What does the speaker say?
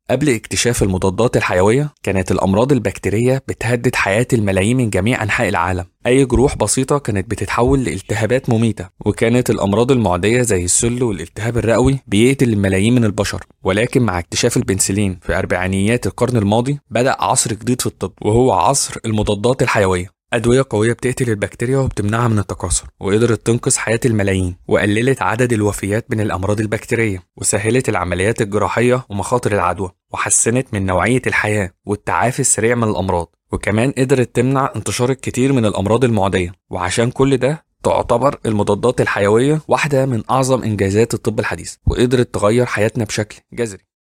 قبل اكتشاف المضادات الحيوية كانت الأمراض البكتيرية بتهدد حياة الملايين من جميع أنحاء العالم. أي جروح بسيطة كانت بتتحول لالتهابات مميتة، وكانت الأمراض المعدية زي السل والالتهاب الرئوي بيقتل الملايين من البشر. ولكن مع اكتشاف البنسلين في أربعينيات القرن الماضي بدأ عصر جديد في الطب، وهو عصر المضادات الحيوية. أدوية قوية بتقتل البكتيريا وبتمنعها من التكاثر، وقدرت تنقذ حياة الملايين، وقللت عدد الوفيات من الأمراض البكتيرية، وسهلت العمليات الجراحية ومخاطر العدوى، وحسنت من نوعية الحياة والتعافي السريع من الأمراض، وكمان قدرت تمنع انتشار الكثير من الأمراض المعدية. وعشان كل ده تعتبر المضادات الحيوية واحدة من أعظم إنجازات الطب الحديث، وقدرت تغير حياتنا بشكل جذري.